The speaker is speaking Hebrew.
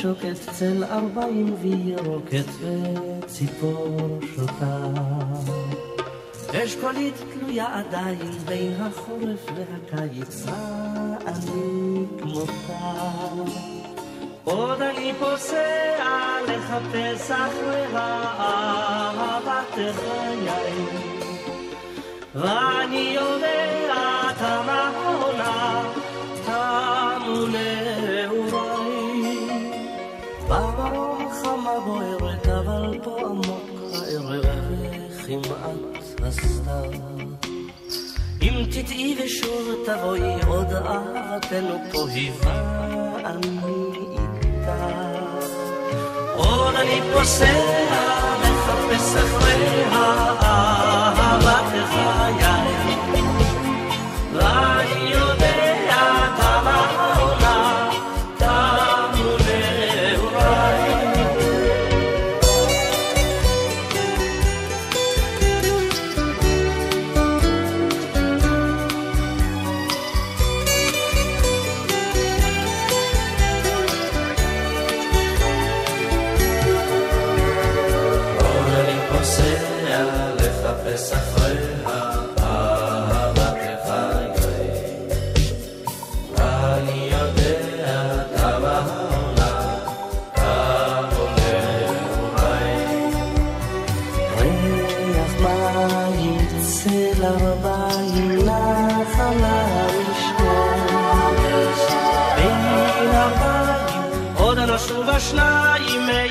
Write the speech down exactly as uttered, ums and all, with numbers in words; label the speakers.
Speaker 1: שוקט צל ארבעים וירוקת וציפור שותה. אשכולית תלויה עדיין בין החורף והקיץ, אני כמותה. עוד אני פוסע לחפש אחרי אהבת חיי, ואני יודע כמה העונה תמו נעוריי. במרום חמה בוערת אבל פה עמוק הערב וכמעט הסתר. אם תטעי ושוב תבואי עוד אהבתנו פה היווה אני איתה. עוד אני פוסע לחפש אחרי אהבת חיי, ואני יודע כמה העונה תמו נעוריי. לחפש אחריה אהבת חיי, ואני יודע כמה העונה תמו נעוריי. ריח מים צל ארבעים נח על המשקול, בין ארבעים עוד נשוב השניים